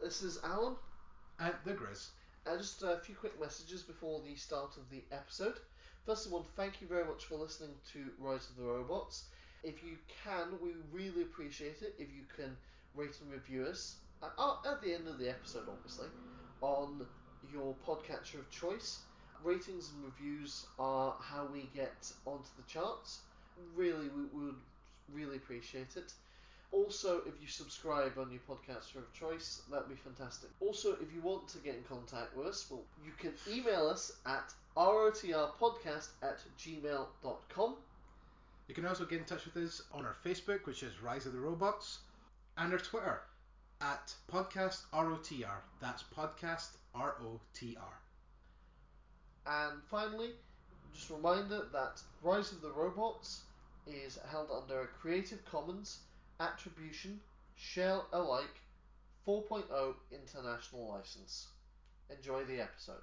This is Alan. And the Grizz. Just a few quick messages before the start of the episode. First of all, thank you very much for listening to Rise of the Robots. If you can, we really appreciate it if you can rate and review us at the end of the episode, obviously, on your podcatcher of choice. Ratings and reviews are how we get onto the charts. Really, we would really appreciate it. Also, if you subscribe on your podcaster of choice, that'd be fantastic. Also, if you want to get in contact with us, well, you can email us at rotrpodcast@gmail.com. You can also get in touch with us on our Facebook, which is Rise of the Robots, and our Twitter at Podcast ROTR. That's Podcast ROTR. And finally, just a reminder that Rise of the Robots is held under a Creative Commons Attribution Share Alike 4.0 international license. Enjoy the episode.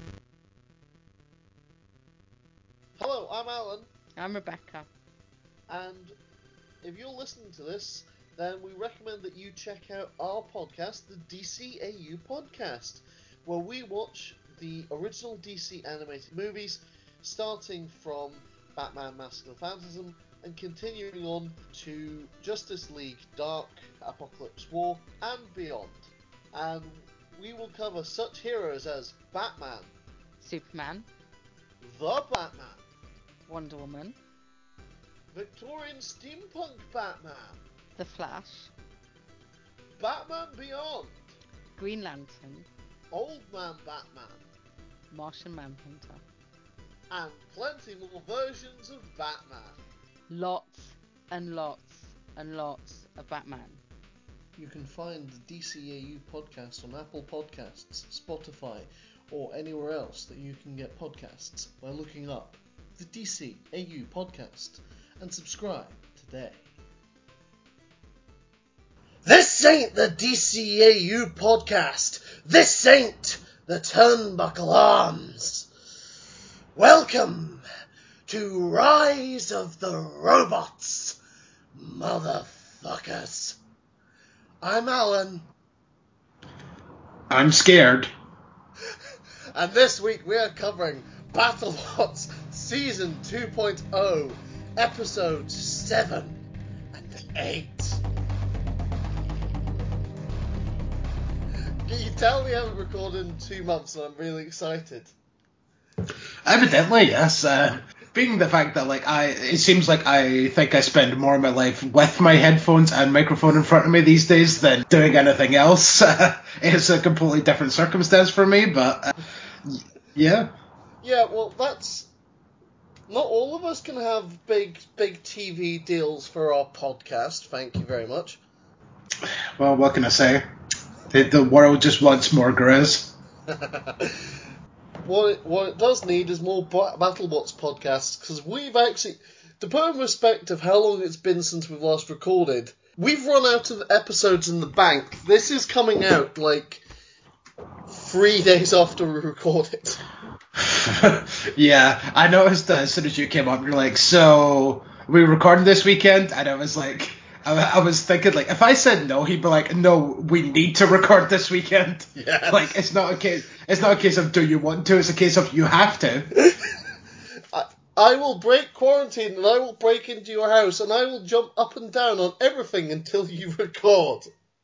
Hello, I'm Alan. I'm Rebecca. And if you're listening to this, then we recommend that you check out our podcast, the DCAU Podcast, where we watch the original DC animated movies, starting from Batman Mask of the Phantasm and continuing on to Justice League Dark, Apocalypse War, and beyond. And we will cover such heroes as Batman, Superman, the Batman, Wonder Woman, Victorian Steampunk Batman, The Flash, Batman Beyond, Green Lantern, Old Man Batman, Martian Manhunter. and plenty more versions of Batman. Lots and lots and lots of Batman. You can find the DCAU podcast on Apple Podcasts, Spotify, or anywhere else that you can get podcasts by looking up the DCAU podcast and subscribe today. This ain't the DCAU podcast. This ain't the Turnbuckle Arms. Welcome to Rise of the Robots, motherfuckers. I'm Alan. I'm scared. And this week we are covering BattleBots Season 2.0, Episodes 7 and 8. Can you tell we haven't recorded in 2 months and I'm really excited? Evidently, yes. Being the fact that it seems like I think I spend more of my life with my headphones and microphone in front of me these days than doing anything else. It's a completely different circumstance for me, but yeah. Yeah, well, that's... Not all of us can have big TV deals for our podcast, thank you very much. Well, what can I say? The world just wants more Grizz. What it does need is more BattleBots podcasts, because we've actually, to put in respect of how long it's been since we've last recorded, we've run out of episodes in the bank. This is coming out 3 days after we recorded. Yeah, I noticed that as soon as you came up, you're like, so we recording this weekend? And I was like, I was thinking, if I said no, he'd be like, no, we need to record this weekend. Yeah. It's not a case of do you want to, it's a case of you have to. I will break quarantine and I will break into your house and I will jump up and down on everything until you record.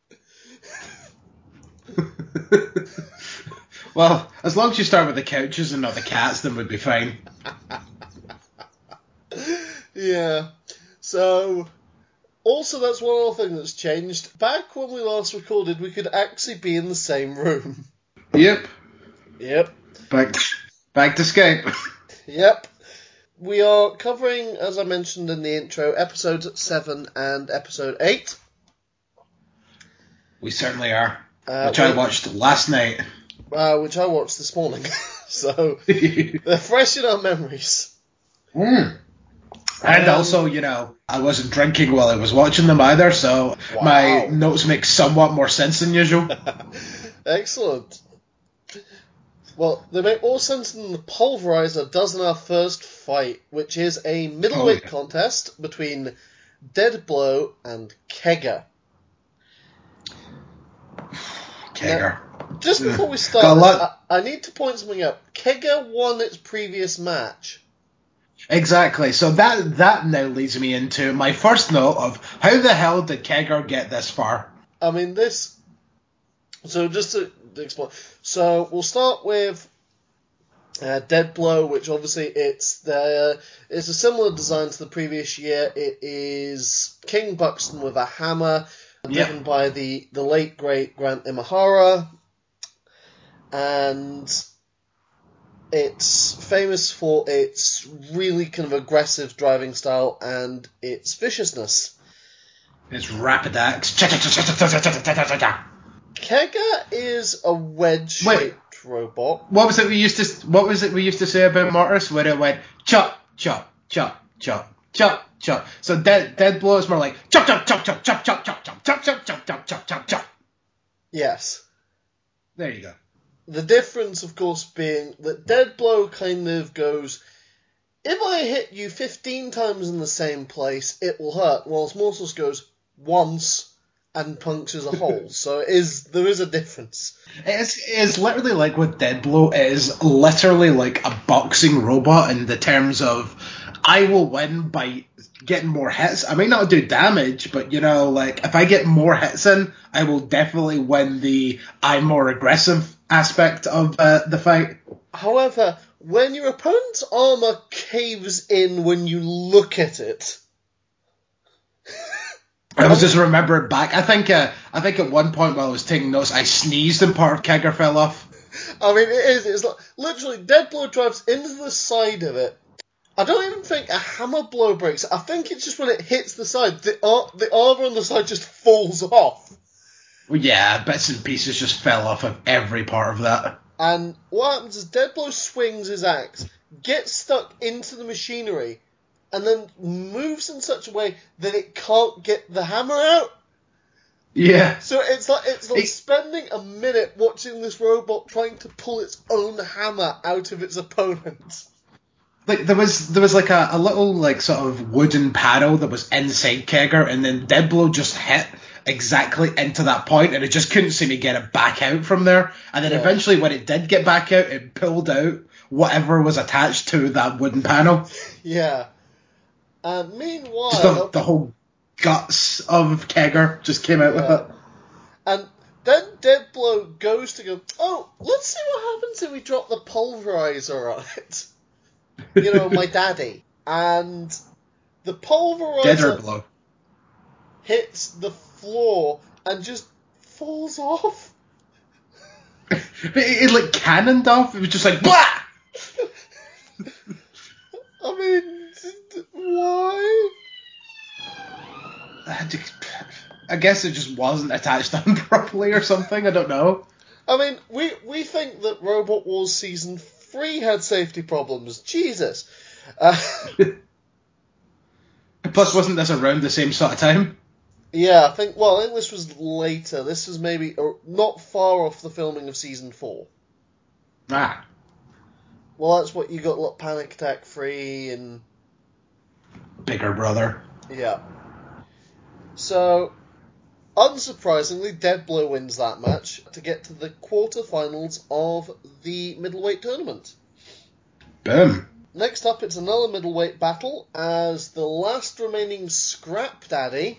Well, as long as you start with the couches and not the cats, then we'd be fine. Yeah. So... Also, that's one other thing that's changed. Back when we last recorded, we could actually be in the same room. Yep. Yep. Back to Skype. Yep. We are covering, as I mentioned in the intro, episodes 7 and episode 8. We certainly are. Which I watched last night. Which I watched this morning. So, they're fresh in our memories. And also, I wasn't drinking while I was watching them either, so my notes make somewhat more sense than usual. Excellent. Well, they make more sense than the Pulverizer does in our first fight, which is a middleweight contest between Dead Blow and Kegger. Kegger. Just before we Got a start, lot- I need to point something out. Kegger won its previous match. Exactly. So that now leads me into my first note of how the hell did Kegger get this far? I mean, this... So just to explain... So we'll start with Dead Blow, which obviously it's a similar design to the previous year. It is King Buxton with a hammer, driven by the late, great Grant Imahara. And it's famous for its really kind of aggressive driving style and its viciousness. It's rapid axe. Kegger is a wedge-shaped robot. What was it we used to say about Mortis when it went chop chop chop chop chop chop? So Dead Blow is more like chop chop chop chop chop chop chop chop chop chop chop chop chop chop chop. Yes. There you go. The difference, of course, being that Dead Blow kind of goes, if I hit you 15 times in the same place, it will hurt, whilst Mortis goes once and punctures a hole. So there is a difference. It's literally like with Dead Blow, it is literally like a boxing robot in the terms of I will win by getting more hits. I may not do damage, but like if I get more hits in, I will definitely win the I'm more aggressive aspect of the fight. However, when your opponent's armor caves in when you look at it... I was just remembering back. I think at one point while I was taking notes, I sneezed and part of Kegger fell off. I mean, it's like, literally, Dead Blow drives into the side of it. I don't even think a hammer blow breaks it. I think it's just when it hits the side, the armor on the side just falls off. Well, yeah, bits and pieces just fell off of every part of that. And what happens is Dead Blow swings his axe, gets stuck into the machinery, and then moves in such a way that it can't get the hammer out. Yeah. So it's like spending a minute watching this robot trying to pull its own hammer out of its opponent. Like there was like a little like sort of wooden panel that was inside Kegger, and then Dead Blow just hit exactly into that point, and it just couldn't seem to get it back out from there. And then eventually, when it did get back out, it pulled out whatever was attached to that wooden panel. Yeah. Meanwhile, just the whole guts of Kegger just came out with it. And then Dead Blow goes to go, oh, let's see what happens if we drop the pulverizer on it. My daddy. And the Deader pulverizer Blow hits the floor and just falls off. it like cannoned off. It was just like blah. I mean, why? I guess it just wasn't attached on properly or something. I don't know. I mean, we think that Robot Wars Season 3 had safety problems. Jesus. Plus, wasn't this around the same sort of time? Yeah, I think this was later. This was maybe not far off the filming of Season 4. Ah. Well, that's what you got, like, Panic Attack 3 and... Bigger Brother. Yeah. So, unsurprisingly, Dead Blow wins that match to get to the quarterfinals of the middleweight tournament. Boom. Next up, it's another middleweight battle as the last remaining Scrap Daddy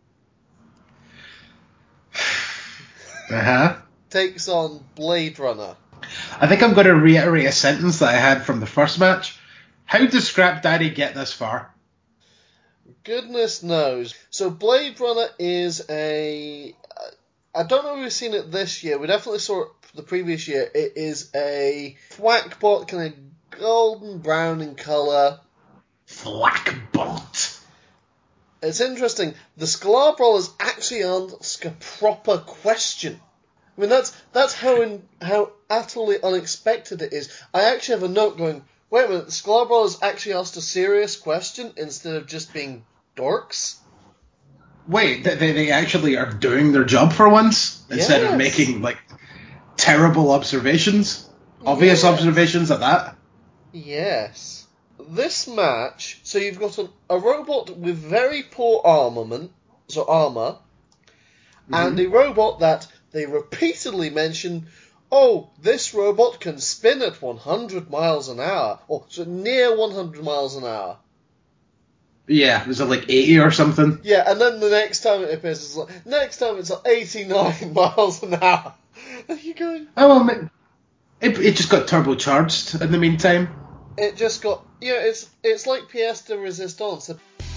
takes on Blade Runner. I think I'm going to reiterate a sentence that I had from the first match. How does Scrap Daddy get this far? Goodness knows. So Blade Runner is I don't know if we've seen it this year. We definitely saw it the previous year. It is a Thwackbot, kind of golden brown in colour. Thwackbot. It's interesting. The Sklar Brawlers actually ask a proper question. I mean, that's how utterly unexpected it is. I actually have a note going, wait a minute, the Sklar Brawlers actually asked a serious question instead of just being dorks? Wait, they actually are doing their job for once? Instead of making, like, terrible observations? Obvious observations at that? Yes. This match, so you've got a robot with very poor armor, and a robot that they repeatedly mention, oh, this robot can spin at 100 miles an hour, or so near 100 miles an hour. Yeah, was it like 80 or something? Yeah, and then the next time it appears, it's like 89 miles an hour. And you're going... Oh, well, it just got turbocharged in the meantime. It just got... it's like pièce de résistance.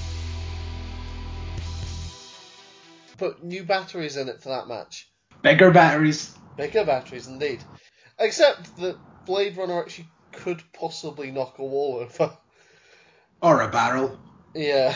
Put new batteries in it for that match. Bigger batteries. Bigger batteries, indeed. Except that Blade Runner actually could possibly knock a wall over. Or a barrel. Yeah.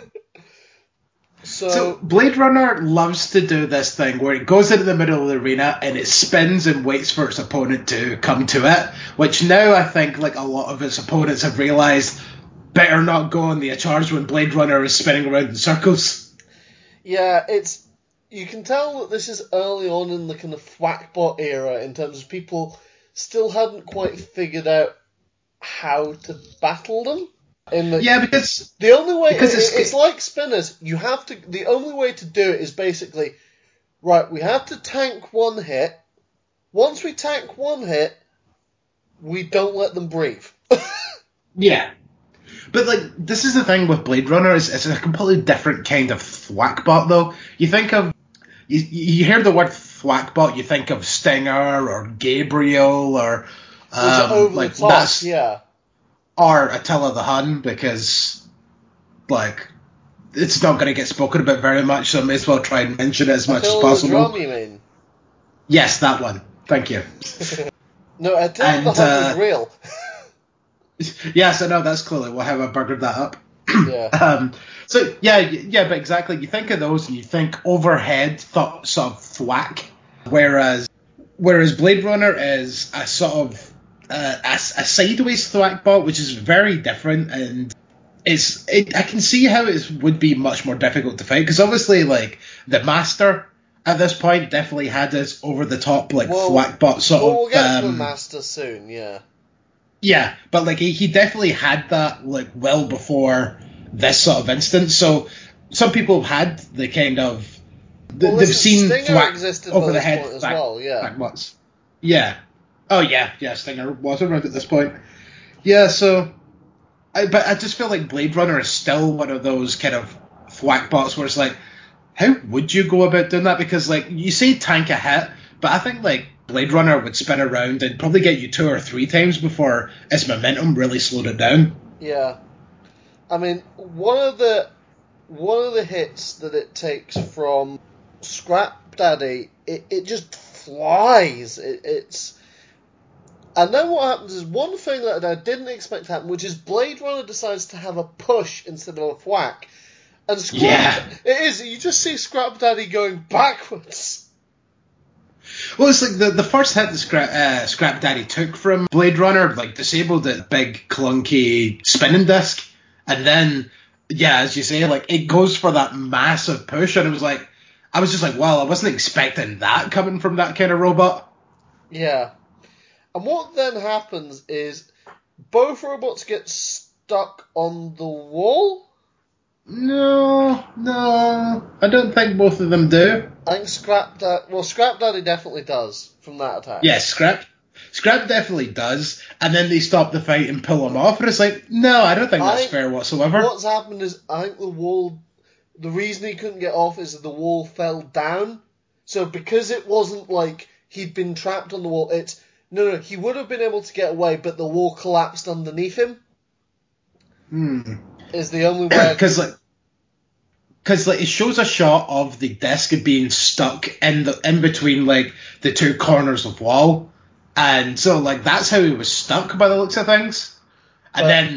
So Blade Runner loves to do this thing where it goes into the middle of the arena and it spins and waits for its opponent to come to it, which now I think like a lot of its opponents have realised better not go on the charge when Blade Runner is spinning around in circles. Yeah, you can tell that this is early on in the kind of thwackbot era in terms of people still hadn't quite figured out how to battle them. Because the only way it's like spinners. The only way to do it is basically right. We have to tank one hit. Once we tank one hit, we don't let them breathe. Yeah. But like this is the thing with Blade Runner, it's a completely different kind of thwackbot though. You think of you hear the word thwackbot, you think of Stinger or Gabriel or over like the top, that's yeah. Or Attila the Hun, because like it's not going to get spoken about very much, so I may as well try and mention it as much as possible. Attila the Drum, you mean? Yes, that one. Thank you. No, Attila the Hun is real. Yes, I know, that's clearly why have I buggered that up. Yeah. So but exactly. You think of those and you think overhead sort of thwack, whereas Blade Runner is a sort of a sideways thwackbot, which is very different, and I can see how it would be much more difficult to fight, because obviously like the Master at this point definitely had this over the top like thwackbot sort of. We'll get to the Master soon, yeah. Yeah, but like he definitely had that like well before this sort of instance. So some people have had the kind of they've seen Stinger existed over by the this head point as well, yeah. thwackbots. Yeah. Oh yeah, Stinger was around at this point. Yeah, so but I just feel like Blade Runner is still one of those kind of thwackbots where it's like, how would you go about doing that? Because like you say tank a hit, but I think like Blade Runner would spin around and probably get you 2 or 3 times before its momentum really slowed it down. Yeah. I mean, one of the hits that it takes from Scrap Daddy, it just flies. And then what happens is one thing that I didn't expect to happen, which is Blade Runner decides to have a push instead of a thwack. And you just see Scrap Daddy going backwards. Well, it's like the first hit that Scrap Daddy took from Blade Runner, like disabled it, big clunky spinning disc, and then as you say, like it goes for that massive push, and I was just like, wow, I wasn't expecting that coming from that kind of robot. Yeah, and what then happens is both robots get stuck on the wall. No, I don't think both of them do. I think Scrap Daddy definitely does from that attack. Yes, Scrap definitely does, and then they stop the fight and pull him off, and it's like, no, I don't think that's fair whatsoever. What's happened is, I think the reason he couldn't get off is that the wall fell down, so because it wasn't like he'd been trapped on the wall, he would have been able to get away, but the wall collapsed underneath him. Is the only way. Because it shows a shot of the disc being stuck in between like the 2 corners of wall, and so like that's how he was stuck by the looks of things. And then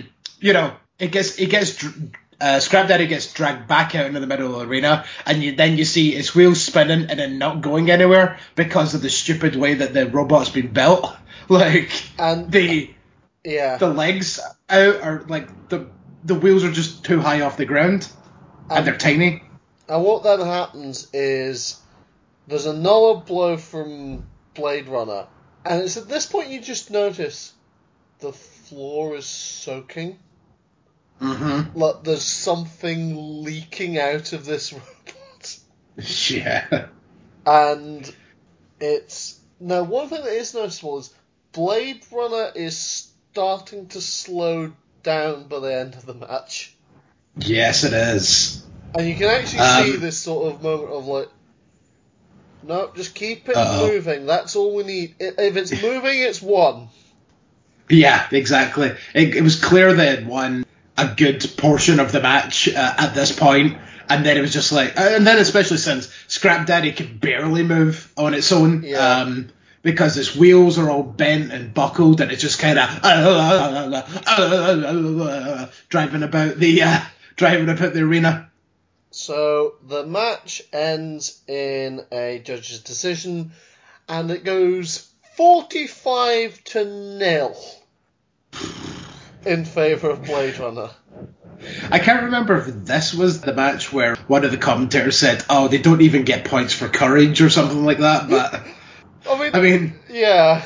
Scrap Daddy gets dragged back out into the middle of the arena, and then you see his wheels spinning and then not going anywhere because of the stupid way that the robot's been built. Like the legs out are like the wheels are just too high off the ground. And they're tiny. And what then happens is there's another blow from Blade Runner, and it's at this point you just notice the floor is soaking. Mm-hmm. Like there's something leaking out of this robot. Yeah. And Now, one thing that is noticeable is Blade Runner is starting to slow down by the end of the match. Yes, it is. And you can actually see this sort of moment of like, no, just keep it moving. That's all we need. If it's moving, it's won. Yeah, exactly. It was clear they had won a good portion of the match at this point, and then it was just like, and then especially since Scrap Daddy could barely move on its own, because its wheels are all bent and buckled, and it's just kind of driving about the arena. So the match ends in a judge's decision, and it goes 45-0 in favour of Blade Runner. I can't remember if this was the match where one of the commentators said, "Oh, they don't even get points for courage" or something like that. But I mean, yeah.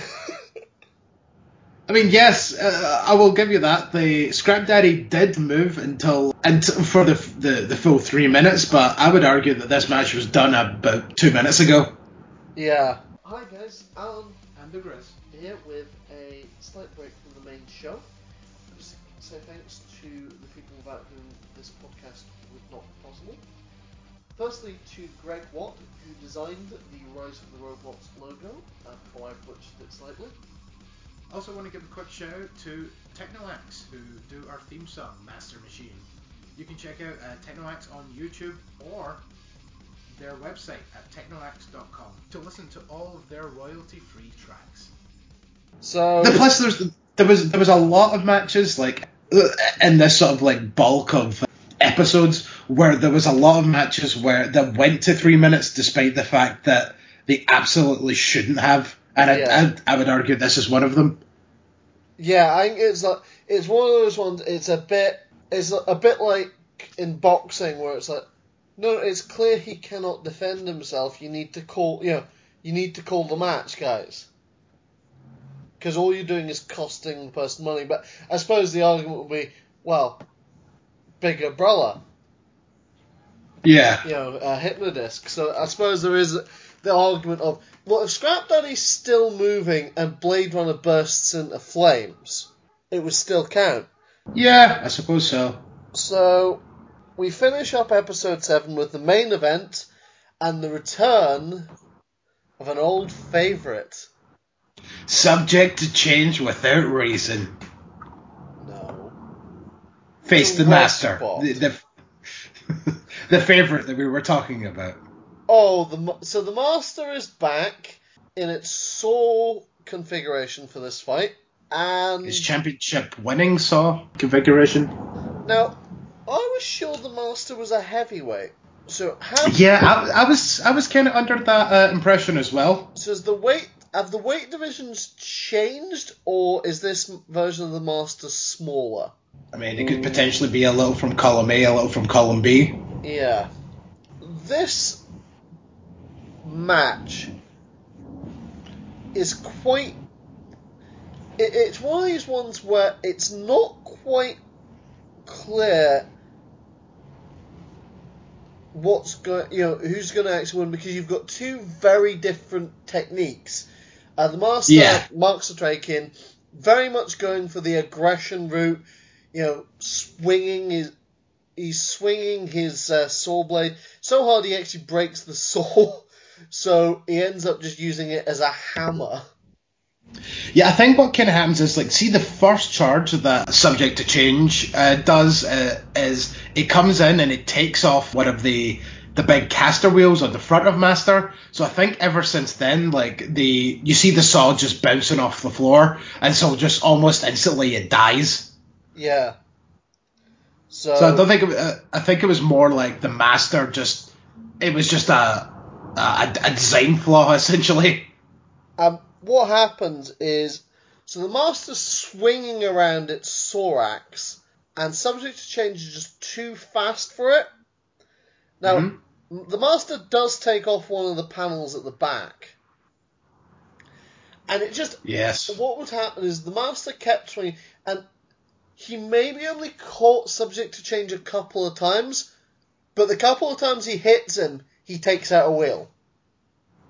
I mean, yes, I will give you that. The Scrap Daddy did move for the full 3 minutes, but I would argue that this match was done about 2 minutes ago. Yeah. Hi guys, Alan and the Grizz here with a slight break from the main show. Just say thanks to the people without whom this podcast would not be possible. Firstly, to Greg Watt, who designed the Rise of the Robots logo, before I butchered it slightly. Also want to give a quick shout out to Technolax, who do our theme song, Master Machine. You can check out Technolax on YouTube or their website at technolax.com to listen to all of their royalty-free tracks. So plus there was a lot of matches like in this sort of like bulk of episodes where there was a lot of matches that went to 3 minutes despite the fact that they absolutely shouldn't have, and I would argue this is one of them. Yeah, I think it's one of those ones. It's a bit like in boxing where it's like, no, it's clear he cannot defend himself. You need to call the match, guys, because all you're doing is costing the person money. But I suppose the argument would be, well, bigger brother. Yeah. Hypnodisc. So I suppose there is the argument of, well, if Scrap Daddy's still moving and Blade Runner bursts into flames, it would still count. Yeah, I suppose so. So we finish up episode 7 with the main event and the return of an old favourite. Subject to change without reason. No. Face the Master. The favourite that we were talking about. Oh, so the Master is back in its Saw configuration for this fight. And his championship winning Saw configuration. Now, I was sure the Master was a heavyweight. So I was kind of under that impression as well. So have the weight divisions changed, or is this version of the Master smaller? I mean, it could potentially be a little from column A, a little from column B. Yeah. This match is quite... It's one of these ones where it's not quite clear who's going to actually win, because you've got two very different techniques. The Master, Mark Satrakian, very much going for the aggression route, swinging his saw blade so hard he actually breaks the saw, so he ends up just using it as a hammer. Yeah, I think what kind of happens is, see, the first charge that Subject to Change does is it comes in and it takes off one of the big caster wheels on the front of Master. So I think ever since then, you see the saw just bouncing off the floor, and so just almost instantly it dies. Yeah. So I don't think I think it was more like the Master it was just a design flaw essentially. What happens is, so the Master's swinging around its saw axe, and Subject to Change is just too fast for it. Now, the Master does take off one of the panels at the back. And it just... Yes. What would happen is the Master kept swinging, and he maybe only caught Subject to Change a couple of times, but the couple of times he hits him, he takes out a wheel.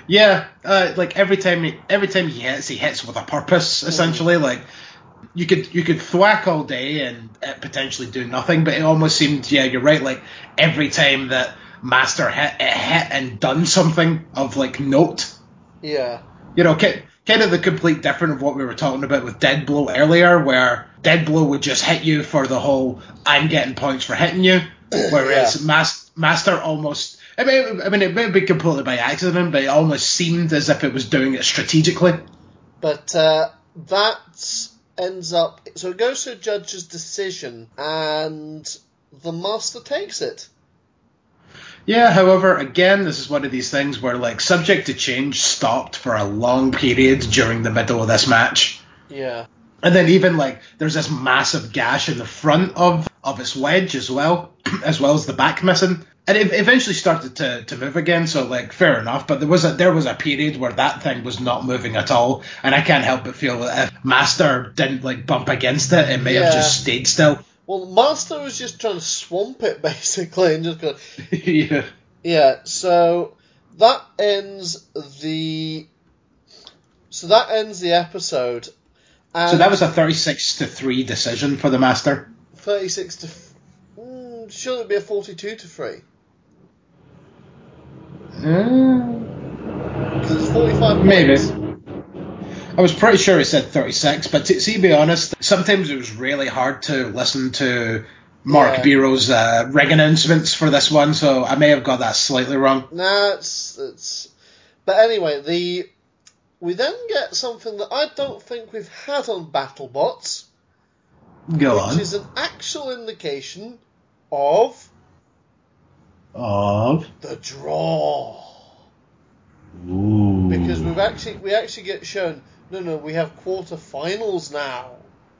Yeah, like every time he hits with a purpose. Essentially, like you could thwack all day and it potentially do nothing, but it almost seemed, yeah, you're right. Like every time that Master hit and done something of like note. Yeah. You know, kind of the complete different of what we were talking about with Dead Blow earlier, where Dead Blow would just hit you for the whole I'm getting points for hitting you, whereas Master almost. I mean, it may be completely by accident, but it almost seemed as if it was doing it strategically. But that ends up... So it goes to a judge's decision, and the Master takes it. Yeah, however, again, this is one of these things where, like, subject to change stopped for a long period during the middle of this match. Yeah. And then even, like, there's this massive gash in the front of its wedge as well as the back missing. And it eventually started to move again, so, like, fair enough. But there was a period where that thing was not moving at all, and I can't help but feel that if Master didn't, like, bump against it, it may have just stayed still. Well, Master was just trying to swamp it, basically, and just go... Yeah. Yeah, so that ends the... So that ends the episode. And So that was a 36-3 decision for the Master. 36 to... should it be a 42-3? Because it's 45 Maybe. points. I was pretty sure it said 36, but to be honest, sometimes it was really hard to listen to Mark Biro's ring announcements for this one, so I may have got that slightly wrong. Nah, it's... But anyway, we then get something that I don't think we've had on BattleBots. Go on. Which is an actual indication of the draw. Ooh. Because we actually get shown, no, we have quarterfinals now.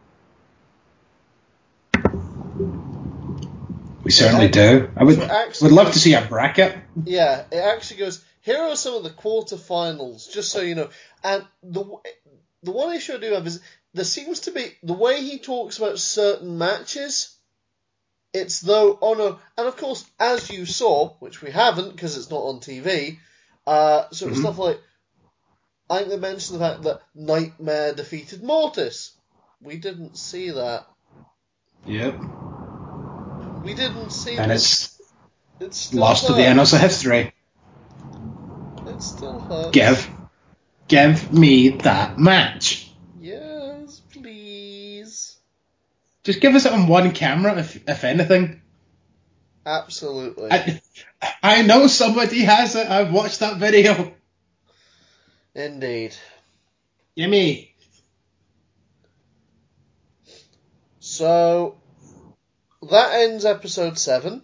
We certainly do. I would love to see a bracket. Yeah, it actually goes, here are some of the quarterfinals, just so you know. And the one issue I do have is, there seems to be, the way he talks about certain matches, it's though, oh no, and of course, as you saw, which we haven't because it's not on TV, stuff like, I think they mentioned the fact that Nightmare defeated Mortis. We didn't see that. Yep. We didn't see and that. It's still lost hurts. to the annals of history. It still hurts. Give me that match. Yes, please. Just give us it on one camera, if anything. Absolutely. I know somebody has it. I've watched that video. Indeed. Gimme. So, that ends episode 7.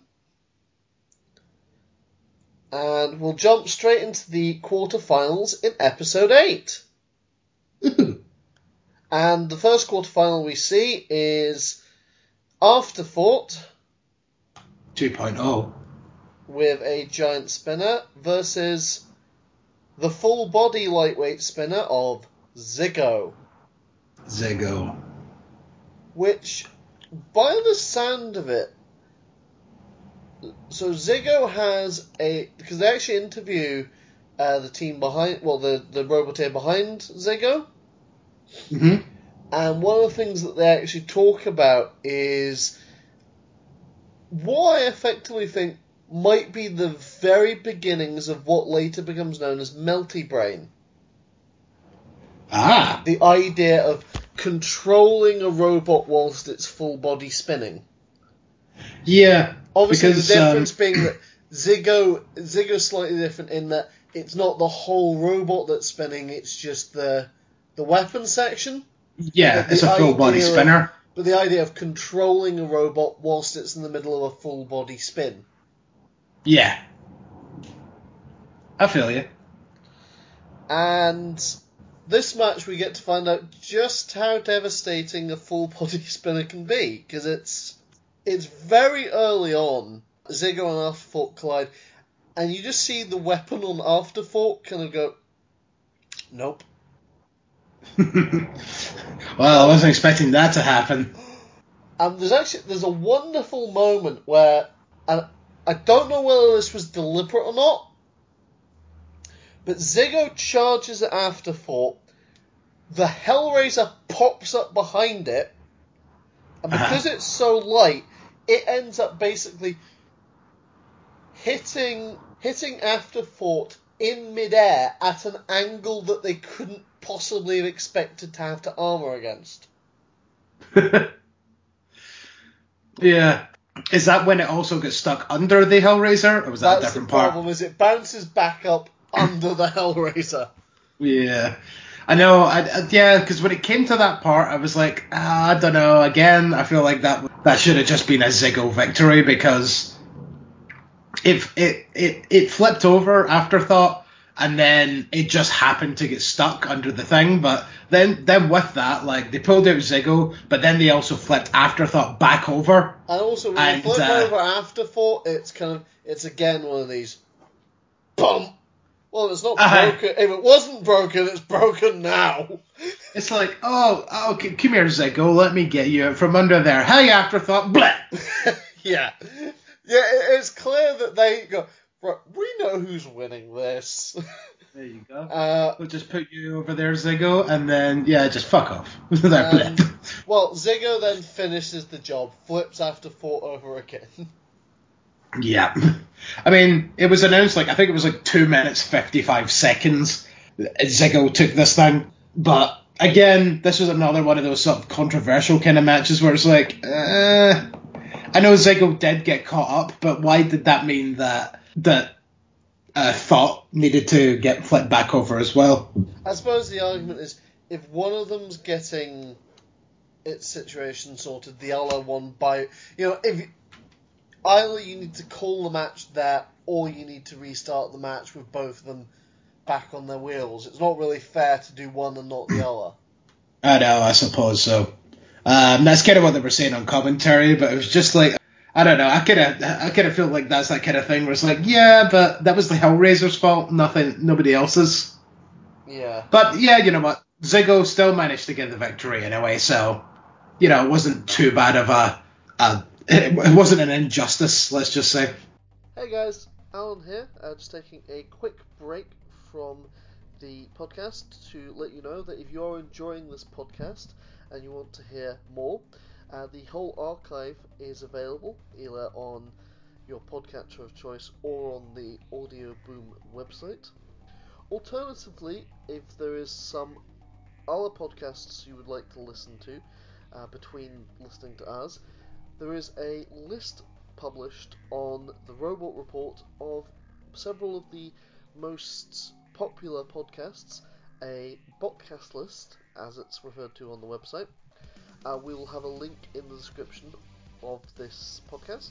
And we'll jump straight into the quarterfinals in episode 8. And the first quarterfinal we see is Afterthought 2.0 with a giant spinner versus the full body lightweight spinner of Ziggo. Which, by the sound of it, so Ziggo has because they actually interview the team behind, the Roboteer behind Ziggo. Mm-hmm. And one of the things that they actually talk about is what I effectively think might be the very beginnings of what later becomes known as Melty Brain. The idea of controlling a robot whilst it's full body spinning. Yeah. Obviously, the difference being that Ziggo's slightly different in that it's not the whole robot that's spinning, it's just the weapon section. Yeah, it's a full body spinner. But the idea of controlling a robot whilst it's in the middle of a full body spin. Yeah. I feel you. And this match we get to find out just how devastating a full body spinner can be, because it's very early on. Ziggo and Afterthought collide, and you just see the weapon on Afterthought kind of go, nope. Well, I wasn't expecting that to happen. And there's a wonderful moment where, and I don't know whether this was deliberate or not, but Ziggo charges it after Thought. The Hellraiser pops up behind it, and because it's so light, it ends up basically hitting Afterthought in midair at an angle that they couldn't possibly have expected to have to armor against. Yeah. Is that when it also gets stuck under the Hellraiser, or was that a different part? That's the problem, is it bounces back up under the Hellraiser. Yeah. I know, yeah, because when it came to that part, I was like, I don't know, again, I feel like that should have just been a Ziggo victory, because it flipped over Afterthought, and then it just happened to get stuck under the thing, but then with that, like, they pulled out Ziggo, but then they also flipped Afterthought back over. And also, when you flip over Afterthought, it's again one of these, BUM! Well, it's not broken. If it wasn't broken, it's broken now. It's like, okay, come here, Ziggo, let me get you out from under there. Hey, Afterthought, bleh! Yeah, it's clear that they go, right, we know who's winning this. There you go. We'll just put you over there, Ziggo, and then, just fuck off. Well, Ziggo then finishes the job, flips Afterthought over again. Yeah. I mean, it was announced, I think it was 2 minutes, 55 seconds Ziggo took this thing. But, again, this was another one of those sort of controversial kind of matches where it's like, I know Ziggo did get caught up, but why did that mean that Thought needed to get flipped back over as well? I suppose the argument is, if one of them's getting its situation sorted, the other one if either you need to call the match there, or you need to restart the match with both of them back on their wheels. It's not really fair to do one and not the other. I know, I suppose so. That's kind of what they were saying on commentary, but it was just like, I don't know, I kind of feel like that's that kind of thing where it's like, yeah, but that was the Hellraiser's fault, nobody else's. Yeah. But yeah, you know what, Ziggo still managed to get the victory anyway, so, it wasn't too bad of it wasn't an injustice, let's just say. Hey guys, Alan here, just taking a quick break from the podcast to let you know that if you're enjoying this podcast and you want to hear more, the whole archive is available either on your podcatcher of choice or on the Audio Boom website. Alternatively, if there is some other podcasts you would like to listen to between listening to us, there is a list published on the Robot Report of several of the most popular podcasts, a podcast list, as it's referred to on the website. We will have a link in the description of this podcast.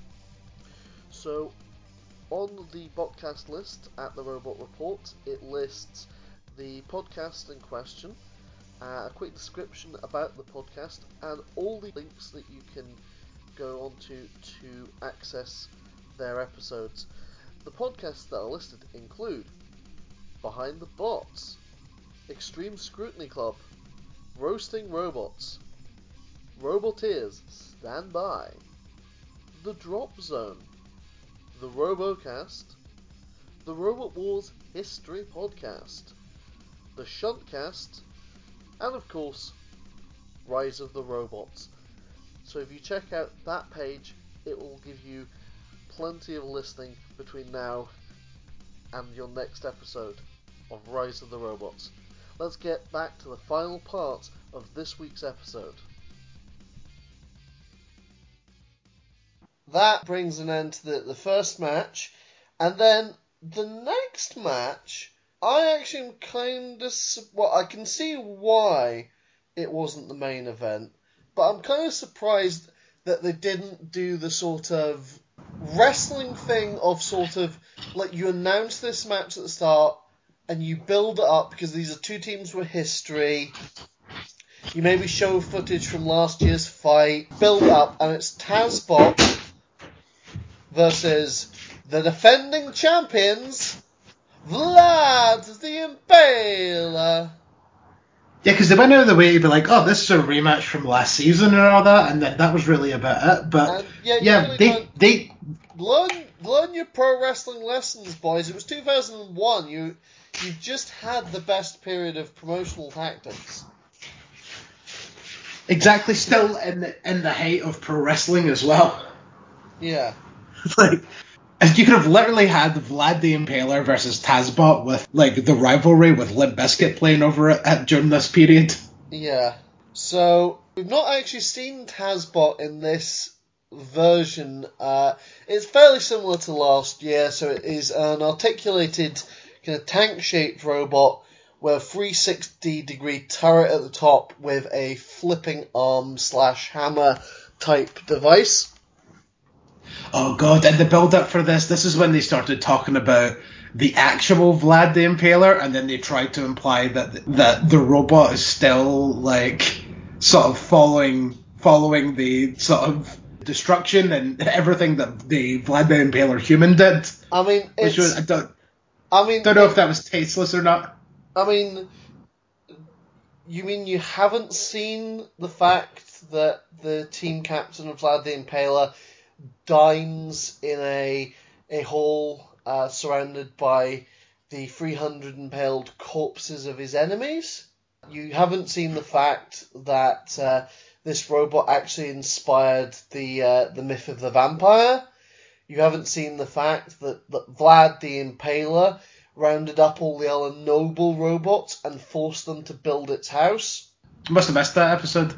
So, on the podcast list at the Robot Report, it lists the podcast in question, a quick description about the podcast, and all the links that you can go onto to access their episodes. The podcasts that are listed include Behind the Bots, Extreme Scrutiny Club, Roasting Robots, Roboteers, Stand By, The Drop Zone, The Robocast, The Robot Wars History Podcast, The Shuntcast, and of course, Rise of the Robots. So if you check out that page, it will give you plenty of listening between now and your next episode of Rise of the Robots. Let's get back to the final part of this week's episode. That brings an end to the first match, and then the next match, I actually am kind of... Well, I can see why it wasn't the main event, but I'm kind of surprised that they didn't do the sort of wrestling thing of sort of, like, you announce this match at the start, and you build it up, because these are two teams with history. You maybe show footage from last year's fight, build up, and it's Tazbot versus the defending champions, Vlad the Impaler. Yeah, because they went out of the way to be like, oh, this is a rematch from last season and all that, and that was really about it. But they learn your pro wrestling lessons, boys. It was 2001. you've just had the best period of promotional tactics. Exactly, still in the height of pro wrestling as well. Yeah. Like, you could have literally had Vlad the Impaler versus Tazbot with, like, the rivalry with Limp Bizkit playing over it during this period. Yeah. So, we've not actually seen Tazbot in this version. It's fairly similar to last year, so it is an articulated, kind of tank-shaped robot with a 360-degree turret at the top with a flipping arm/hammer type device. Oh god, and the build-up for this is when they started talking about the actual Vlad the Impaler, and then they tried to imply that the robot is still, like, sort of following the sort of destruction and everything that the Vlad the Impaler human did. I mean, I don't know if that was tasteless or not. I mean, you mean you haven't seen the fact that the team captain of Vlad the Impaler dines in a hall surrounded by the 300 impaled corpses of his enemies? You haven't seen the fact that this robot actually inspired the myth of the vampire? You haven't seen the fact that Vlad the Impaler rounded up all the other noble robots and forced them to build its house? Must have missed that episode.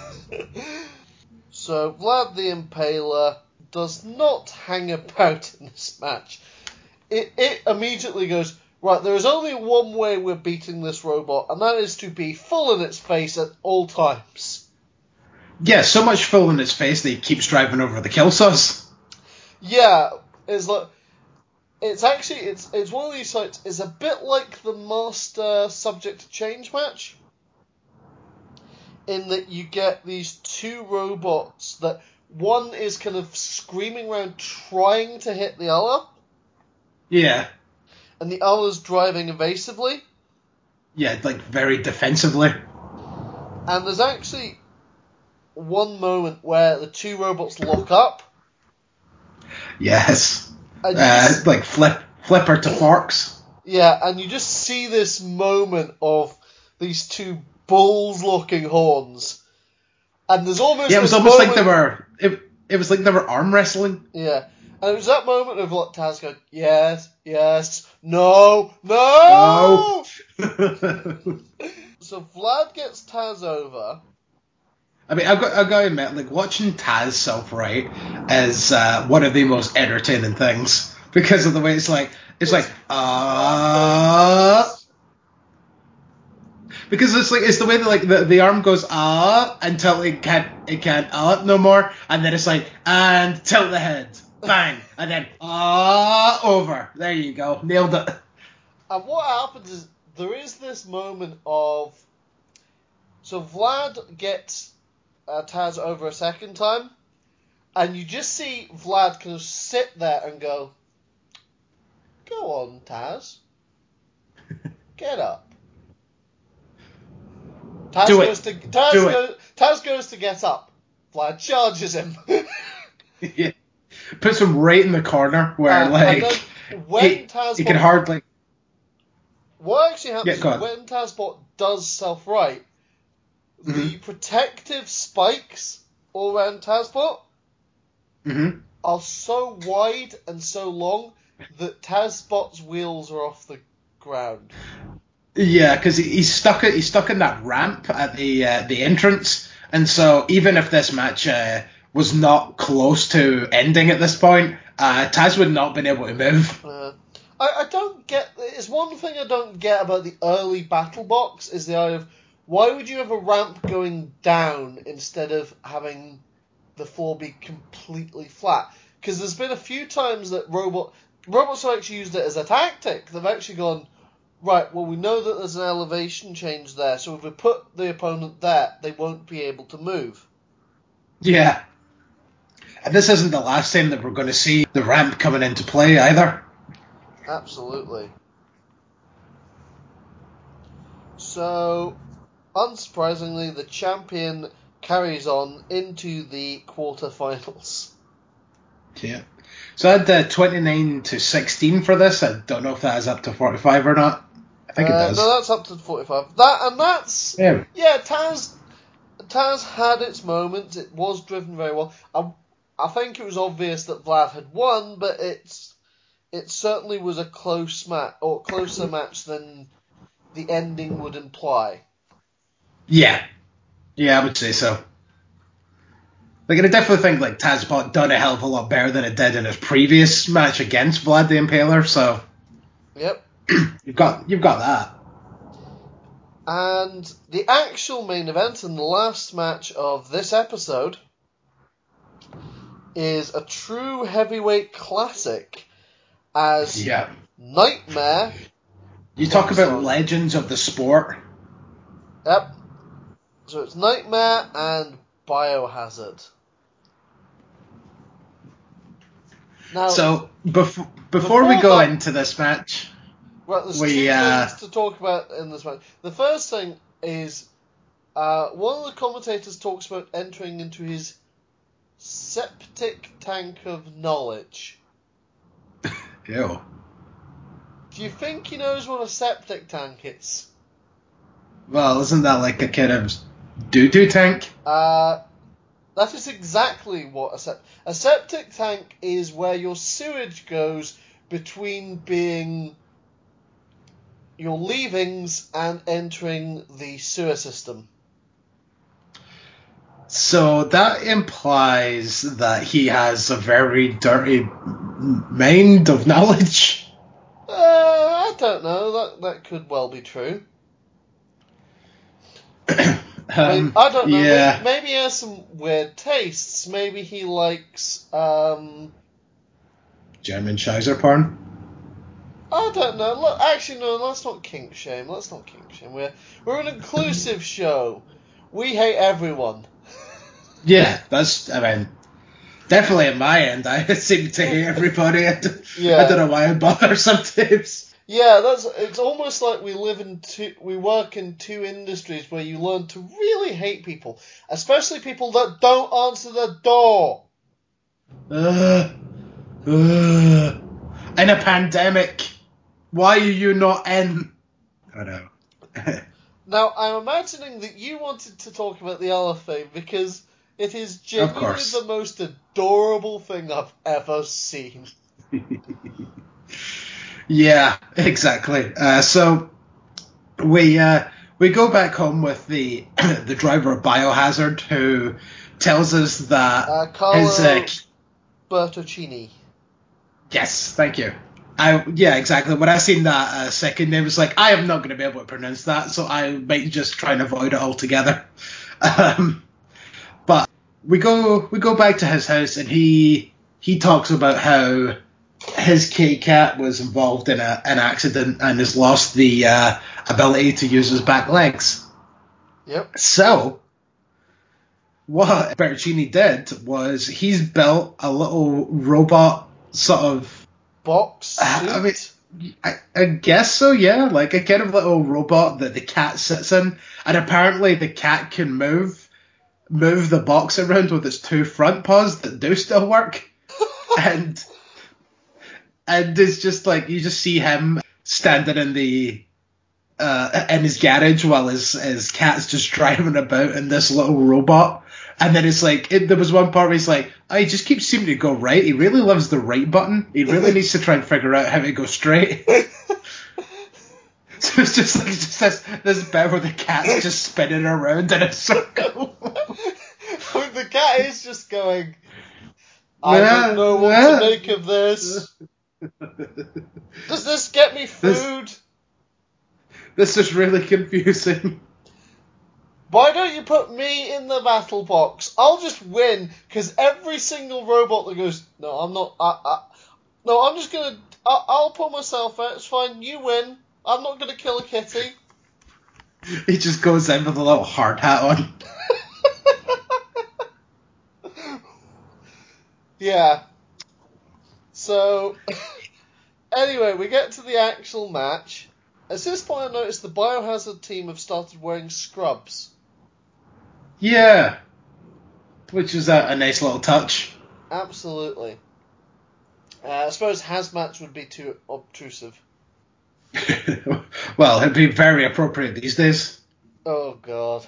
So Vlad the Impaler does not hang about in this match. It immediately goes, right, there is only one way we're beating this robot, and that is to be full in its face at all times. Yeah, so much full in its face that he keeps driving over the kill sauce. Yeah, it's like... It's actually, it's one of these sites, it's a bit like the Master Subject to Change match, in that you get these two robots that one is kind of screaming around trying to hit the other. Yeah. And the other's driving evasively. Yeah, like very defensively. And there's actually one moment where the two robots lock up. Yes. Like flipper to forks. Yeah, and you just see this moment of these two bulls locking horns. And there's almost it was almost like they were it was like they were arm wrestling. Yeah. And it was that moment of like Taz going, yes, no. So Vlad gets Taz over. I mean, I've got to admit, like, watching Taz self-right is one of the most entertaining things because of the way it's like because it's the way that like the arm goes until it can't no more, and then it's like and tilt the head, bang, and then over. There you go, nailed it. And what happens is there is this moment of so Vlad gets Taz over a second time, and you just see Vlad kind of sit there and go on, Taz. Get up. Taz goes to get up. Vlad charges him. Yeah. Puts him right in the corner where he can hardly. What actually happens when Tazbot does self-right, the protective spikes all around Tazbot are so wide and so long that Tazbot's wheels are off the ground. Yeah, because he's stuck in that ramp at the entrance, and so even if this match was not close to ending at this point, Taz would not have been able to move. I don't get. It's one thing I don't get about the early battle box is the idea of why would you have a ramp going down instead of having the floor be completely flat? Because there's been a few times that robots have actually used it as a tactic. They've actually gone, right, well, we know that there's an elevation change there, so if we put the opponent there, they won't be able to move. Yeah. And this isn't the last time that we're going to see the ramp coming into play either. Absolutely. So, unsurprisingly, the champion carries on into the quarterfinals. Yeah. So I had 29-16 for this. I don't know if that is up to 45 or not. I think it does. No, that's up to 45. That's Yeah. Taz had its moments. It was driven very well. I think it was obvious that Vlad had won, but it certainly was a close match, or closer match than the ending would imply. Yeah, I would say so. Like, I definitely think like Tazbot done a hell of a lot better than it did in his previous match against Vlad the Impaler. So, yep, you've got that. And the actual main event and the last match of this episode is a true heavyweight classic as Nightmare. You talk about legends of the sport. Yep. So it's Nightmare and Biohazard. Now, so before we go into this match, well, there's two things to talk about in this match. The first thing is one of the commentators talks about entering into his septic tank of knowledge. Ew. Do you think he knows what a septic tank is? Well, isn't that like a kind of doo-doo tank? That is exactly what a septic tank is, where your sewage goes between being your leavings and entering the sewer system. So that implies that he has a very dirty mind of knowledge. I don't know. That could well be true. I don't know. Yeah. Maybe he has some weird tastes. Maybe he likes German Scheiser porn. I don't know. Look, actually, no. Let's not kink shame. We're an inclusive show. We hate everyone. Yeah, definitely at my end. I seem to hate everybody. I don't know why I bother sometimes. Yeah, it's almost like we work in two industries where you learn to really hate people, especially people that don't answer the door. In a pandemic, why are you not in? I know. Now, I'm imagining that you wanted to talk about the LFA because it is genuinely the most adorable thing I've ever seen. Yeah, exactly. So we go back home with the the driver of Biohazard, who tells us that Carlo Bertocchini. Yes, thank you. Yeah, exactly. When I seen that second name, it's like I am not going to be able to pronounce that, so I might just try and avoid it altogether. But we go back to his house, and he talks about how his kitty cat was involved in an accident and has lost the ability to use his back legs. Yep. So what Bertocchini did was he's built a little robot sort of box suit? I guess so, yeah. Like a kind of little robot that the cat sits in, and apparently the cat can move the box around with its two front paws that do still work. and it's just like you just see him standing in the in his garage while his cat's just driving about in this little robot. And then it's like, there was one part where he's like, he just keeps seeming to go right. He really loves the right button. He really needs to try and figure out how to go straight. So it's just like this bit where the cat's just spinning around in a circle. The cat is just going, I don't know what to make of this. Does this get me food? This is really confusing. Why don't you put me in the battle box? I'll just win, because every single robot that goes, no, I'm not, no, I'm just gonna, I'll put myself out, it's fine, you win, I'm not gonna kill a kitty. He just goes in with a little hard hat on. Yeah. So, anyway, we get to the actual match. At this point I noticed the Biohazard team have started wearing scrubs. Yeah. Which is a nice little touch. Absolutely. I suppose hazmat would be too obtrusive. Well, it'd be very appropriate these days. Oh, God.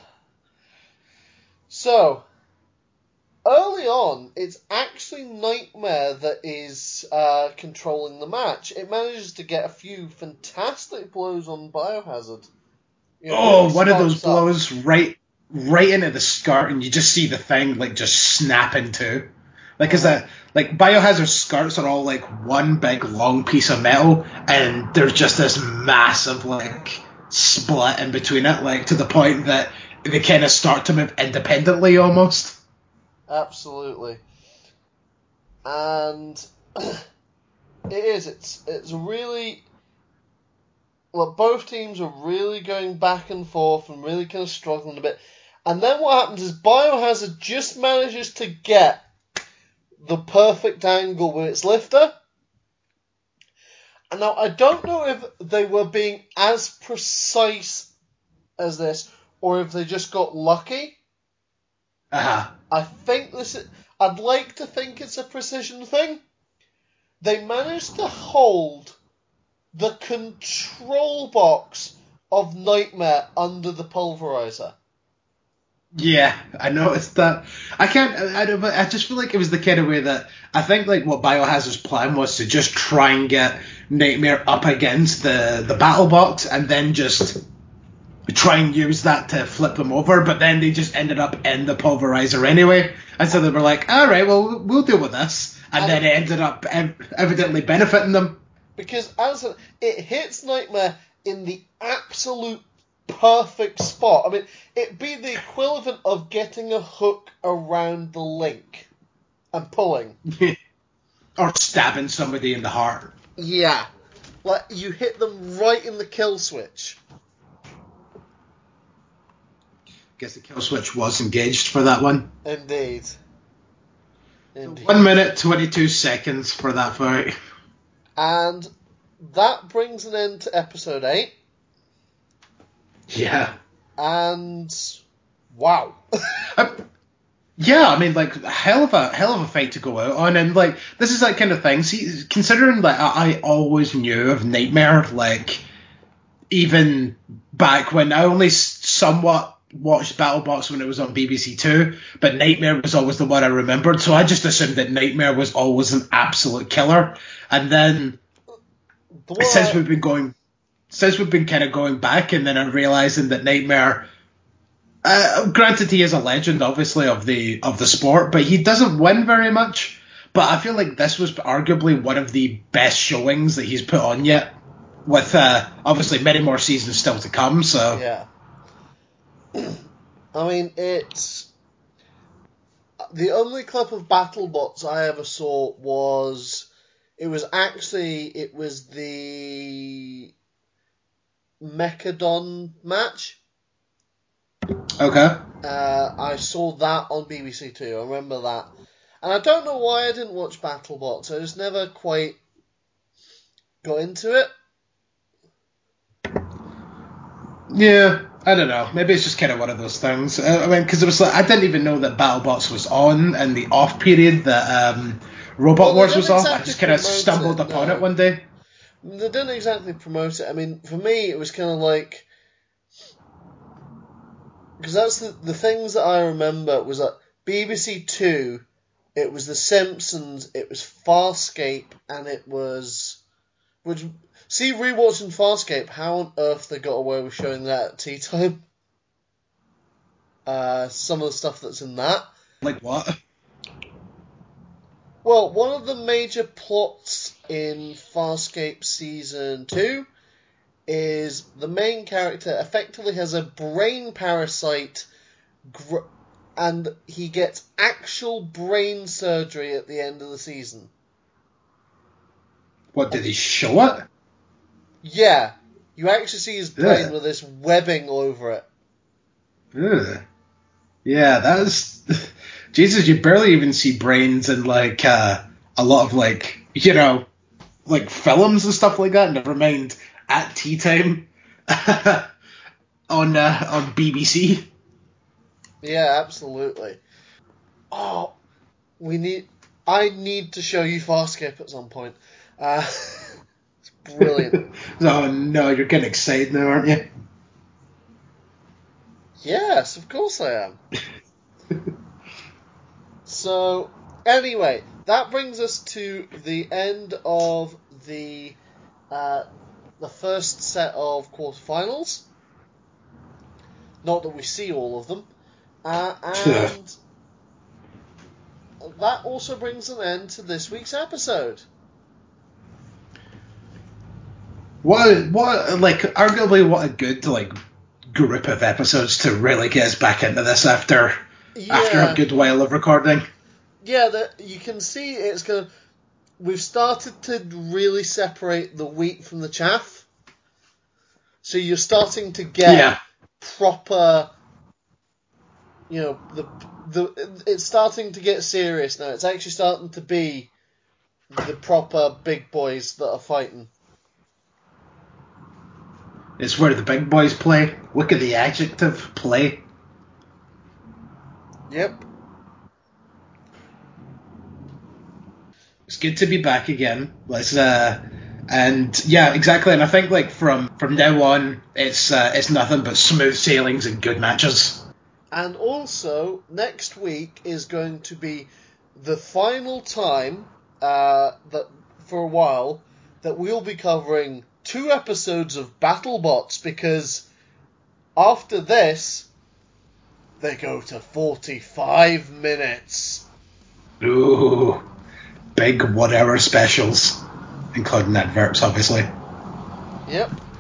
So, early on, it's actually Nightmare that is controlling the match. It manages to get a few fantastic blows on Biohazard. Oh, one of those sparks up. blows right into the skirt, and you just see the thing like just snap in two. Like, is that like Biohazard skirts are all like one big long piece of metal, and there's just this massive like split in between it, like to the point that they kind of start to move independently almost. Absolutely. And it's really, well, both teams are really going back and forth and really kind of struggling a bit. And then what happens is Biohazard just manages to get the perfect angle with its lifter. And now I don't know if they were being as precise as this or if they just got lucky. I think I'd like to think it's a precision thing. They managed to hold the control box of Nightmare under the pulverizer. Yeah, I noticed that. I just feel like it was the kind of way that I think like what Biohazard's plan was to just try and get Nightmare up against the battle box and then just try and use that to flip them over, but then they just ended up in the pulverizer anyway. And so they were like, all right, well, we'll deal with this. And then it ended up evidently benefiting them. Because it hits Nightmare in the absolute perfect spot. I mean, it'd be the equivalent of getting a hook around the link and pulling. Or stabbing somebody in the heart. Yeah. Like, you hit them right in the kill switch. Guess the kill switch was engaged for that one. Indeed. So 1 minute, 22 seconds for that fight. And that brings an end to episode 8. Yeah. And wow. Yeah, I mean, like, hell of a fight to go out on, and like, this is that kind of thing. See, considering like I always knew of Nightmare, like, even back when I only somewhat watched BattleBox when it was on BBC Two, but Nightmare was always the one I remembered, so I just assumed that Nightmare was always an absolute killer, and then since we've been kind of going back, and then I'm realizing that Nightmare. Granted, he is a legend, obviously, of the sport, but he doesn't win very much. But I feel like this was arguably one of the best showings that he's put on yet, with obviously many more seasons still to come. So yeah, I mean, it's the only clip of BattleBots I ever saw was the Mechadon match. Okay. I saw that on BBC Two. I remember that. And I don't know why I didn't watch BattleBots. I just never quite got into it. Yeah, I don't know. Maybe it's just kind of one of those things. I mean, because it was like I didn't even know that BattleBots was on in the off period that Robot Wars was off. I just kind of stumbled upon it one day. They didn't exactly promote it. I mean, for me, it was kind of like, because that's the things that I remember was that BBC Two, it was The Simpsons, it was Farscape, and it was rewatching Farscape, how on earth they got away with showing that at tea time? Some of the stuff that's in that. Like what? Well, one of the major plots in Farscape Season 2 is the main character effectively has a brain parasite and he gets actual brain surgery at the end of the season. What, did he show it? Yeah. You actually see his brain with this webbing over it. Ugh. Yeah, that is... Jesus, you barely even see brains in, like, a lot of, like, you know, like, films and stuff like that, never mind at tea time on BBC. Yeah, absolutely. Oh, I need to show you Farscape at some point. It's Brilliant. Oh no, you're getting excited now, aren't you? Yes, of course I am. So, anyway, that brings us to the end of the first set of quarterfinals. Not that we see all of them. And that also brings an end to this week's episode. Arguably what a good, group of episodes to really get us back into this after a good while of recording. Yeah, you can see it's going to... We've started to really separate the wheat from the chaff. So you're starting to get proper... it's starting to get serious now. It's actually starting to be the proper big boys that are fighting. It's where the big boys play. Look at the adjective, play. Yep. It's good to be back again. And yeah, exactly. And I think from now on, it's nothing but smooth sailings and good matches. And also, next week is going to be the final time that for a while that we'll be covering 2 episodes of BattleBots, because after this they go to 45 minutes. Ooh, big 1 hour specials, including adverts, obviously. Yep.